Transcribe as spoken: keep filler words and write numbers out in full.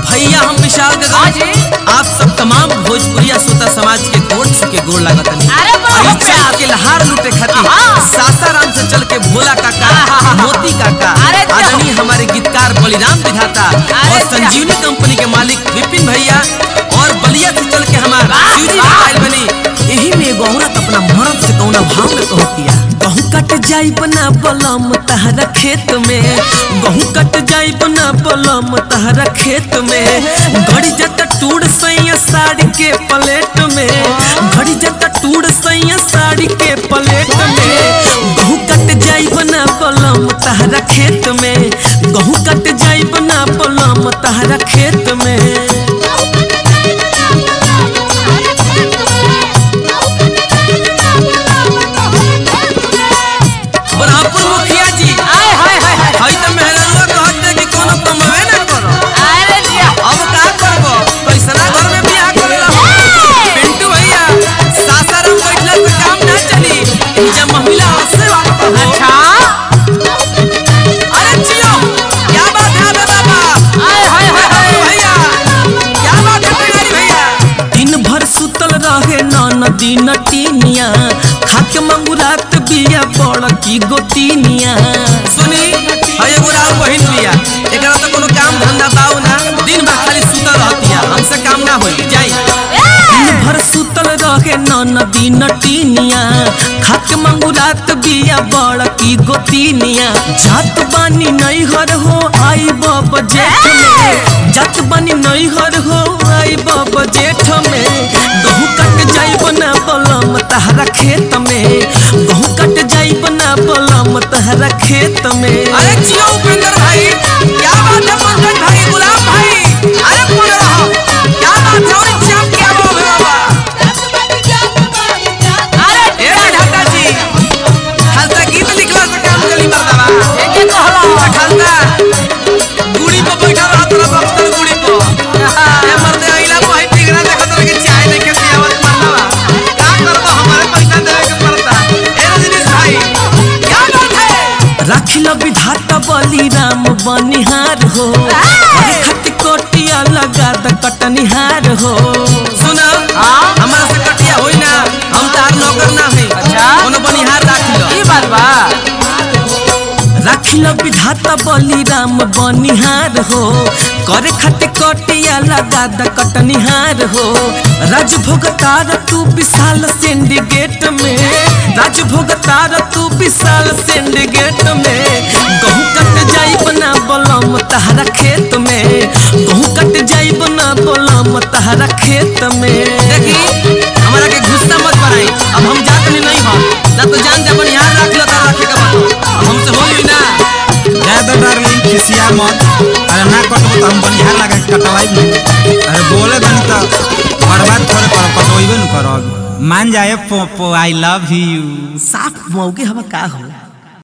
भैया हम विशाल गगन आप सब तमाम भोजपुरिया श्रोता समाज के गोड़ के गोड़ लागत के लहार लूटे खातिर सासाराम से चल के भोला काका मोती काका आदरणीय हमारे गीतकार बलिराम विधाता और संजीवनी कंपनी के मालिक विपिन भैया और बलिया से चल के हमारा शिवजी मोबाइल बनी यही में एगो औरत अपना मर्द से कौना भाव में कहतिया गहूं कट जाई बना बलम तहरा खेत में गहूं कट जाई बना बलम तहरा खेत में घड़ी जत टूड़ सैया साड़ी के प्लेट में घड़ी जत टूड़ सैया साड़ी के प्लेट में गहूं कट जाई बना बलम तहरा खेत में गहूं कट जाई बना बलम तहरा खेत में। दिन टीनिया खाके मंगुरात बिया बड़ की गोतीनिया सुनी हय एगो राव बहिन बिया एकरा त कोनो काम धंधा बाऊ ना दिन भर खाली सुतल रहतिया हमसे काम ना होई जाई दिन भर सुतल रहे नन दिन टीनिया खाके मंगुरात बिया बड़ की गोतीनिया जात बानी नहीं हर हो आई बाबा जेठ में जात बानी नहीं हर हो आई बाबा जेठ में गहूं कट जाई बना बलम तहरा खेत में गहूं कट जाई बना बलम तहरा खेत में। अरे जियो उपेंद्र भाई क्या बात है पंकज भाई गुलाम भाई अरे बोल रहा क्या बात है और जाम क्या हो बाबा अरे ए ढाका जी खालसा गीत लिखला से काम चली मर्दवा एके कहला खालसा गुड़ी पे बैठा रहा तोरा बख्तर गुड़ी पे ए मर्दे आइला भाई टिगरा देखत रह के चाय लेके पियावत मर्दवा का करबो हमारे पैसा देवे के पड़ता ए रजनीश भाई क्या बात है राखिला विधाता बलिराम बनिहार हो अरे खट्टी कोटिया लगा द कटनिहार हो सुना हमारा से कटिया होई ना हम तार नौकर ना है अच्छा कोनो बनिहार राखिलो ई बात बा राखिला विधाता बलिराम बनिहार हो करे खट्टी कोटिया लगा द कटनिहार हो राजभोगतार तू विशाल सिंडिकेट में राजभोगतार तू विशाल सिंडिकेट में गहूं कट जाई बना बलम तहरा खेत में गहूं कट जाई बना बलम तहरा खेत में। देखी हमारा के गुस्सा मत बनाई अब हम जात नहीं नहीं हो ना तो जान जा बनिहार राख लो तार रखे का बात अब हमसे होई ना ज्यादा डार्लिंग खिसिया मत अरे ना कटबो तो हम बनिहार लगा के कटवाई नहीं अरे बोले बनी तो बर्बाद करे पर कटवाइबे न करब मान जाए पोपो आई लव यू साफ मौके हवा का हो।